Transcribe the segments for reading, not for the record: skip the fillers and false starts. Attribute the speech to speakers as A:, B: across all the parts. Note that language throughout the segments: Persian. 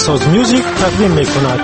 A: ساز میوزیک تقدیم میکند.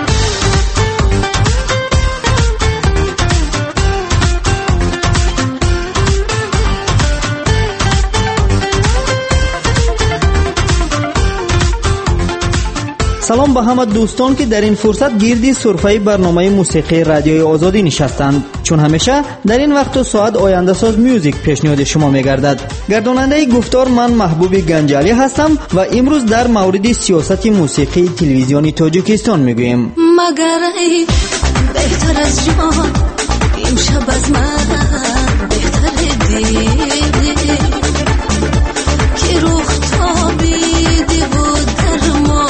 B: سلام به همه دوستان که در این فرصت گیردی سرفه برنامه موسیقی رادیوی آزادی نشستند. چون همیشه در این وقت و ساعت آینده ساز میوزیک پیشنهاد شما میگردد. گرداننده گفتار من محبوب گنجالی هستم و امروز در مورد سیاست موسیقی تلویزیونی تاجیکستان میگوییم.
C: مگر ای بهتر از جان امشب از من بهتر دیدی که رخ تابیدی بود در ما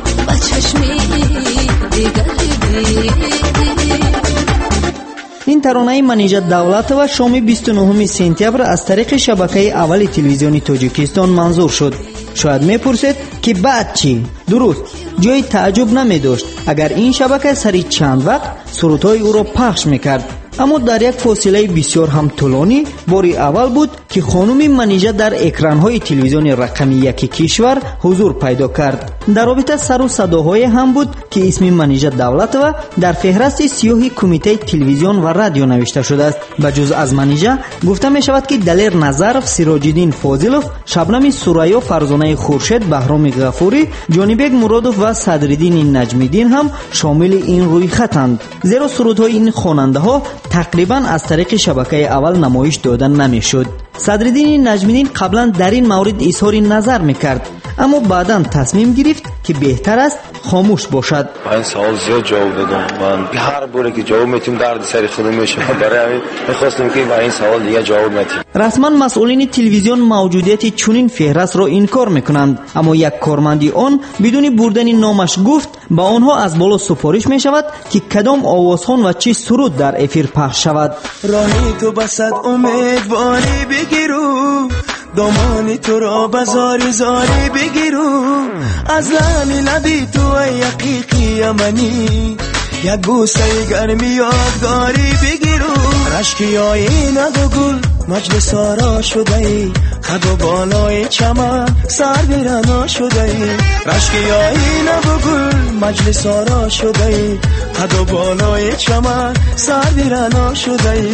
B: این ترانه منیژت دولت و شام 29 سپتامبر از طریق شبکه اول تلویزیونی تاجیکستان منظور شد. شاید میپرسید که بعد چی؟ درست، جای تعجب نمی داشت اگر این شبکه سری چند وقت سرودهای او را پخش میکرد. اما در یک فاصله بسیار هم طولانی باری اول بود که خانم منیژه در اکرانهای تلویزیون رقمی یکی کشور حضور پیدا کرد. در رابطه سر و صداهای هم بود که اسم منیژه دولت و در فهرست سیاهی کمیته تلویزیون و رادیو نوشته شده است. بجز از منیژه گفته می شود که دلیر نظرف، سراج‌الدین فاضلوف، شبنم سوریا، فرزانه خورشید، بهرام غفوری، جانبک مرادوف و صدرالدین نجمی‌دین هم شامل این روی خطند. زیرا سرودهای این خواننده ها تقریبا از طریق شبکه اول نمایش دادن نمیشد. صدرالدین نجمی‌دین قبلا در این مورد اظهار نظر میکرد، اما بعداً تصمیم گرفت که بهتر است خاموش باشد.
D: من سوال زیاد جواب دادم. من هر باره که جواب میتونم درد سر خودم میشه. برای همین میخواستم که برای این سوال دیگه جواب ندم.
B: رسما مسئولین تلویزیون موجودیت چنین فهرست را انکار میکنند، اما یک کارمندی آن بدون بردن نامش گفت با آنها از بالا سفارش میشود که کدام آوازخوان و چه سرود در افیر پخش شود.
E: راهی تو بسد امیدواری بگیرو، دامانی تو را بزاری زاری بگیرو، از لحنی لبی تو یقیقی یمنی یک بوسه گرمی یادگاری بگیرو، رشکی آینه و گل مجلس آرا شده ای، خد و بالای چمن سر بیرنا شده ای، رشکی آینه و گل مجلس آرا شده ای، خد و بالای چمن سر بیرنا شده ای.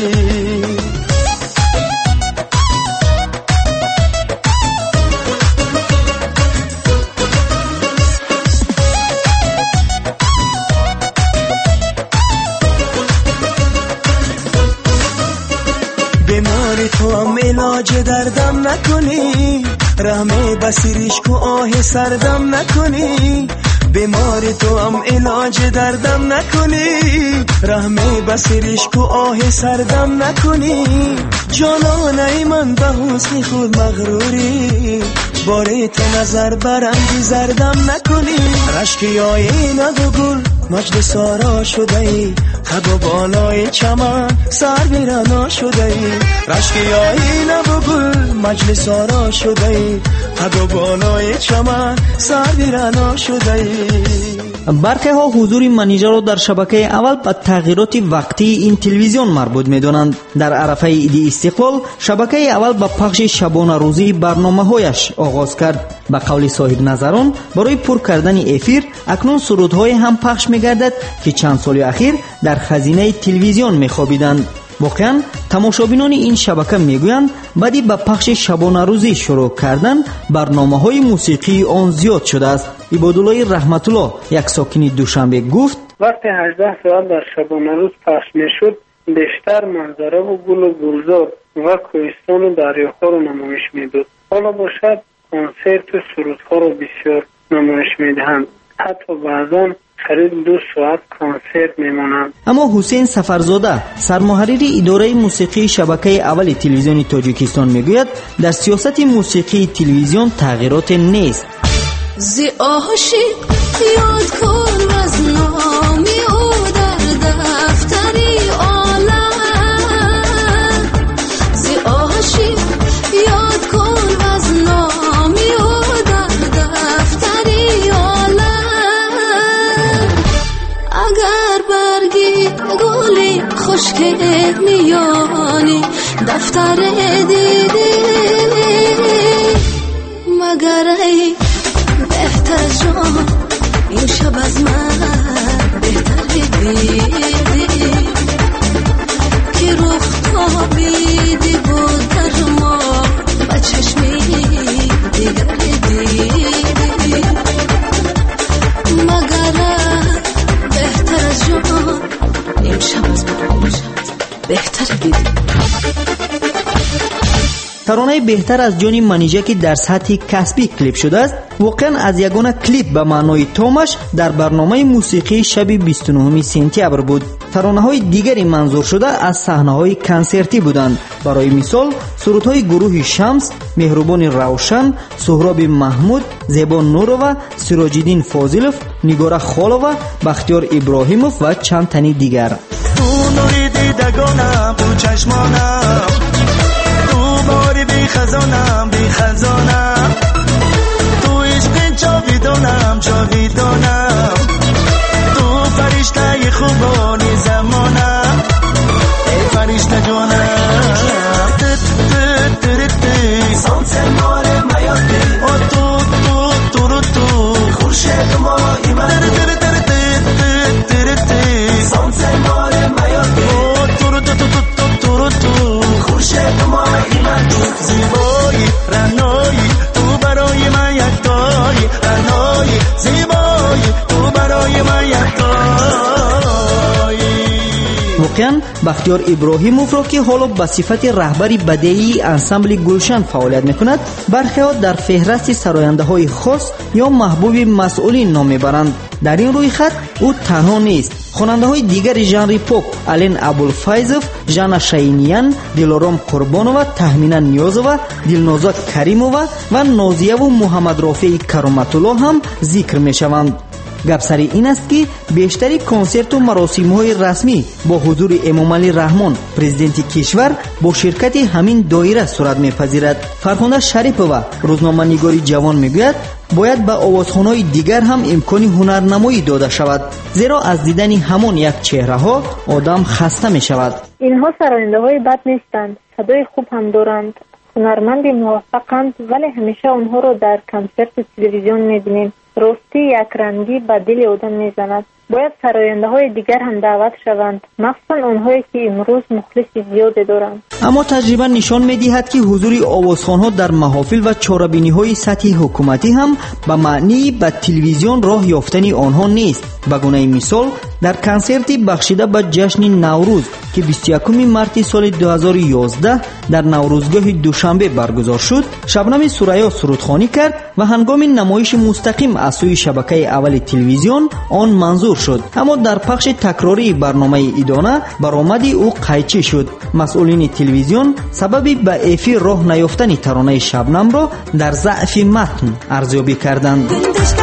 E: بیماری تو هم علاج دردم نکنی، رحمه بسیریش کو آه سردم نکنی، بیماری تو هم علاج دردم نکنی، رحمه بسیریش کو آه سردم نکنی، جانانه من به حسن خود مغروری، باره تو نظر برندی زردم نکنی، رشکی آینه و گل مجلس آرا شده ای، خد و بالای چمن سر بیرنا شده ای، رشکی آینه و گل مجلس آرا شده ای، خد و بالای چمن سر بیرنا شده ای.
B: برخی ها حضور منیژه را در شبکه اول به تغییرات وقتی این تلویزیون مربوط می‌دانند. در عرفه عید استقلال شبکه اول با پخش شبانه روزی برنامه‌هایش آغاز کرد. به قول صاحب نظران برای پر کردن افیر اکنون سرودهای هم پخش می‌گردد که چند سال اخیر در خزینه تلویزیون می‌خوابیدند. واقعا تماشابینان این شبکه میگویند بعدی به پخش شبانه روزی شروع کردن برنامه‌های موسیقی آن زیاد شده است. عبادالله رحمت الله یک ساکن دوشنبه گفت
F: وقتی 18 ساعت در شبانه روز پخش میشد بیشتر منظره و گل و گلزار و کوهستان و دریاها را نمایش میداد. حالا باشد کنسرت و سرودها را بسیار نمایش میدهند، حتی بعضا قریب 2 ساعت کنسرت میمانند.
B: اما حسین سفرزاده سرمحرر اداره موسیقی شبکه اول تلویزیون تاجیکستان میگوید در سیاست موسیقی تلویزیون تغییرات نیست.
C: زی عاشق یاد کن از نامی او در دفتری عالم، زی عاشق یاد کن از نامی او در دفتری عالم، اگر برگی گلی خشک میانی دفتر دیدی، مگر ای بهتر جان امشب از من بهتر دیدی که رخ خوابیدی بود در ما و چشمی دیگر دیدی مگر بهتر از جان امشب از من بهتر دیدی.
B: ترانه بهتر از جان منیژه که در سطح کسبی کلیپ شده است واقعا از یگانه کلیپ به معنای تامش در برنامه موسیقی شب 29 سپتامبر بود. ترانه های دیگری منظور شده از صحنه های کنسرتی بودند. برای مثال سرودهای گروه شمس، مهربان روشن، سهراب محمود، زبان نورова، سراج‌الدین فاضلов، نگار خالova، بختیار ابراهیمov و چند تنی دیگر.
E: تو نوری دیدگانم تو چشمانم باری بی خزانم بی خزانم تو عشق جاویدانم جاویدانم تو فرشته خوبانی زمانم ای فرشته جانم سانسه مال میادی تو خورشید ما ایمان سانسه مال میادی تو خورشید ما ایمان زیبایی رنایی تو برای من یکتایی رنایی زیبایی تو برای من یکتایی.
B: واقعا بختیار ابراهیمov را که حالا به صفت رهبری بدیعی انسامبل گلشن فعالیت میکند برخی ها در فهرست سراینده های خاص یا محبوب مسئولین نام میبرند. در این روی خط او تنها نیست. خواننده های دیگر ژانر پاپ الین ابوالفیضов، ژانا شاینیان، دلارام قربانова، تهمینا نیازова، دلنازا کریمova و نازیه و محمد رافع کرامت‌الله هم ذکر میشوند. گپ سر این است که بیشتری کنسرت و مراسم های رسمی با حضور امام علی رحمان پرزیدنت کشور با شرکت همین دایره صورت میپذیرد. فرخنده شریفова روزنامه نگاری جوان میگوید باید به آوازخوان‌های دیگر هم امکان هنرنمایی داده شود، زیرا از دیدن همان یک چهره ها آدم خسته می شود.
G: اینها سراینده های بد نیستند، صدای خوب هم دارند، هنرمند موفقند، ولی همیشه آنها را در کنسرت تلویزیون می‌بینیم. راستی یک رنگی به دل آدم میزند. باید سراینده های دیگر هم دعوت شوند، مخصوصا آنهایی که امروز مخلص زیادی دارند.
B: اما تجربه نشان می‌دهد که حضور آوازخوان‌ها در محافل و چاره‌بینی‌های سطحی حکومتی هم به معنی به تلویزیون راه یافتن آنها نیست. به گونه مثال در کنسرتی بخشیده به جشن نوروز که 21 مارس سال 2011 در نوروزگاه دوشنبه برگزار شد، شبنم سوریا سرودخوانی کرد و هنگام نمایش مستقیم از سوی شبکه اول تلویزیون آن منظور شد. اما در پخش تکراری برنامه ادانه برآمد او قیچی شد. مسئولین تلویزیون سبب به افی راه نیافتن ترانه شبنم را در ضعف متن ارزیابی کردند.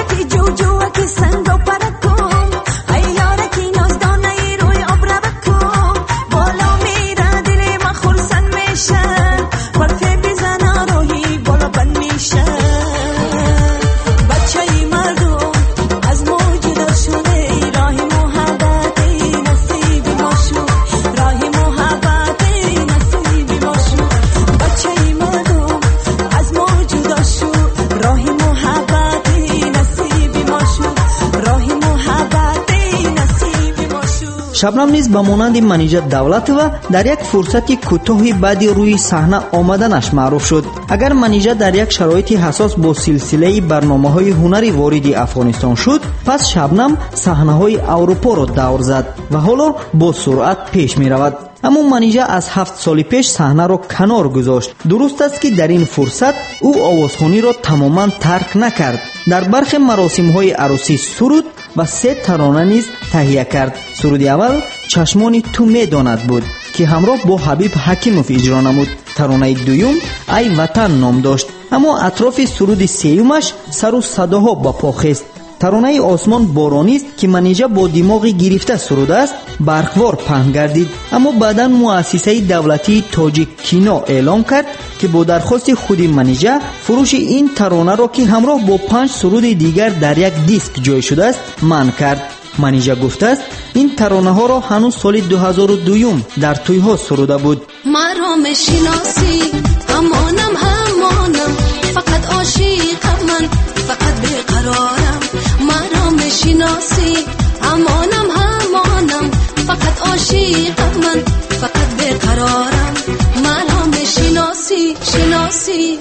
B: شبنم نیز به مانند منیژه دولتova در یک فرصت کوتاهی بعد روی صحنه آمدنش معروف شد. اگر منیژه در یک شرایط حساس با سلسله برنامه‌های هنری وارد افغانستان شد، پس شبنم صحنه‌های اروپا را دور زد و حالا با سرعت پیش می‌رود. اما منیژه از 7 سال پیش صحنه را کنار گذاشت. درست است که در این فرصت او آوازخوانی را تماما ترک نکرد. در برخی مراسم‌های عروسی سرود و 3 ترانه نیز تهیه کرد. سرود اول چشمان تو میداند بود که همراه با حبیب حکیموف اجرا نمود. ترانه دوم ای وطن نام داشت، اما اطراف سرود سیومش سر و صداها با پا خست. ترانه آسمان بارانی است که منیژه با دماغ گرفته سروده است برقوار پهن گردید. اما بعداً مؤسسه دولتی تاجیک کینو اعلام کرد که با درخواست خود منیژه فروش این ترانه را که همراه با 5 سرود دیگر در یک دیسک جای شده است منع کرد. منیژه گفته است این ترانه ها را هنوز سال 2002 در توی ها سروده بود.
C: مرا میشناسی همانم فقط عاشقم من، فقط بیقرارم. مرا مرا میشناسی همانم فقط عاشقم من فقط بیقرارم مرا میشناسی شناسی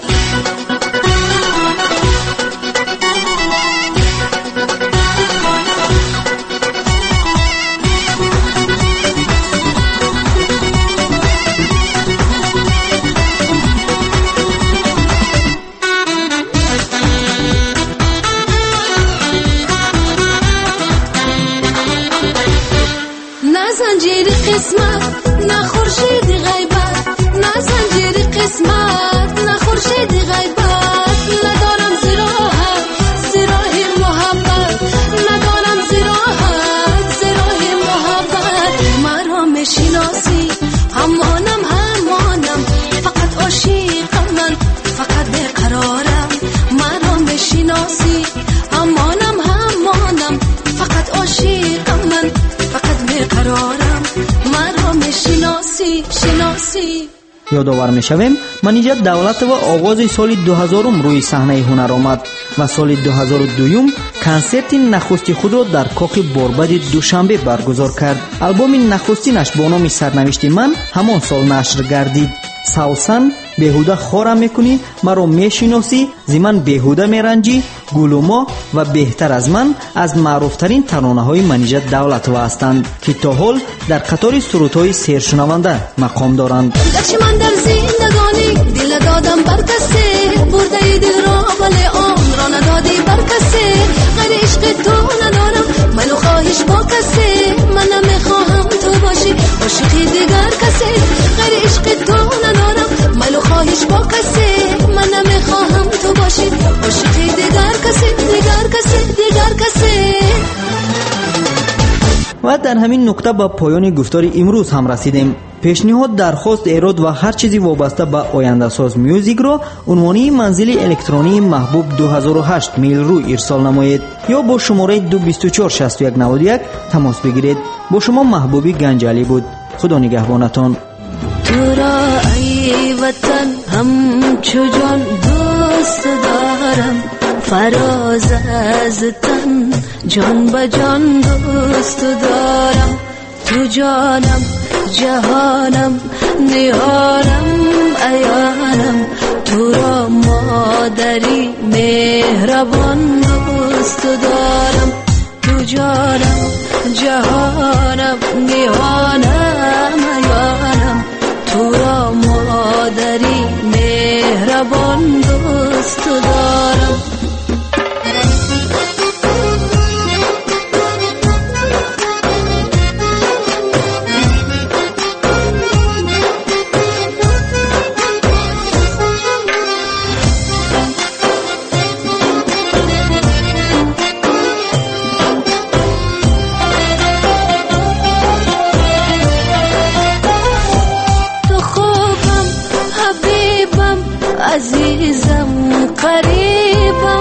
C: زنجیر قسمت نه خورشید غیبت نه زنجیر قسمت نه خورشید غیبت ندارم زراحت زراه محبت ندارم زراحت زراه محبت مرا میشناسی همانم فقط عاشقم من فقط بیقرارم مرا میشناسی همانم فقط عاشقم من فقط بیقرارم مرا میشناسی شناسی.
B: یادآور میشویم منیژت دولت و آغاز سال 2000 روی صحنه هنر آمد و سال 2002 کنسرت نخستی خود را در کاخ باربد دوشنبه برگزار کرد. آلبوم نخستینش با نام سرنوشت من همان سال نشر گردید. سالسن بیهوده خارم میکنی مرا میشناسی زمن بیهوده میرنجی گلوما و بهتر از من از معروفترین ترانه های منیژت دولت هستند که تا حال در قطار سرودهای سرشنونده مقام دارند.
C: گرچه من در زندگانی دل دادم بر کسی برده دل را ولی آن را ندادی بر کسی غیر عشق تو ندارم منو خواهش با کسی من نمیخواهم تو باشی عاشقی دیگر کسی غیر عشق تو ندارم منو خواهش با کسی من نمیخواهم تو باشی عاشقی دیگر کسی دیگر کسی.
B: و در همین نکته به پایان گفتار امروز هم رسیدیم. پیشنهاد، درخواست، ایراد و هر چیزی وابسته به آینده ساز میوزیک را عنوانی منزل الکترونی محبوب 2008 میل رو ارسال نمایید یا با شماره 2246191 تماس بگیرید. با شما محبوبی گنجالی بود. خدا نگهبانتان.
C: تو را ای وطن همچو جان دوست دارم فراز از تن جان به جان دوست دارم تو جانم جهانم نیارم ایانم تو را مادری مهربان دوست دارم تو جانم جهانم نیانم ایانم تو را مادری مهربان دوست دارم. عزیزم قریبم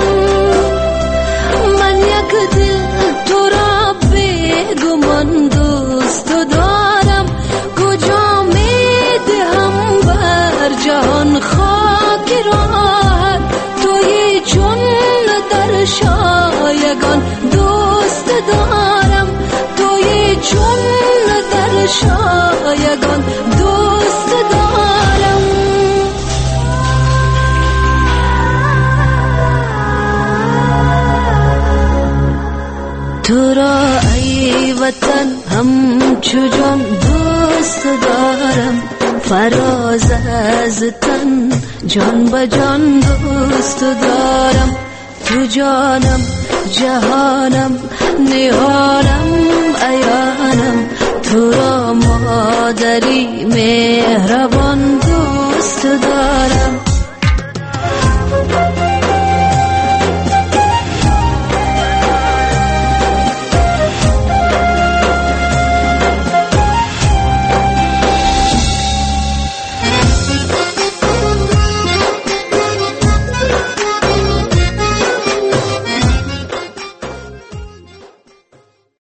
C: من یک دل تو را بیگمان دوست دارم کجا میدهم بر جهان خاک راحت توی چون در شایگان دوست دارم توی چون در شایگان دوست دارم. تو را ای وطن همچو جان دوست دارم فراز از تن جان به جان دوست دارم تو جانم جهانم نیارم ایانم تو را مادری مهربان دوست دارم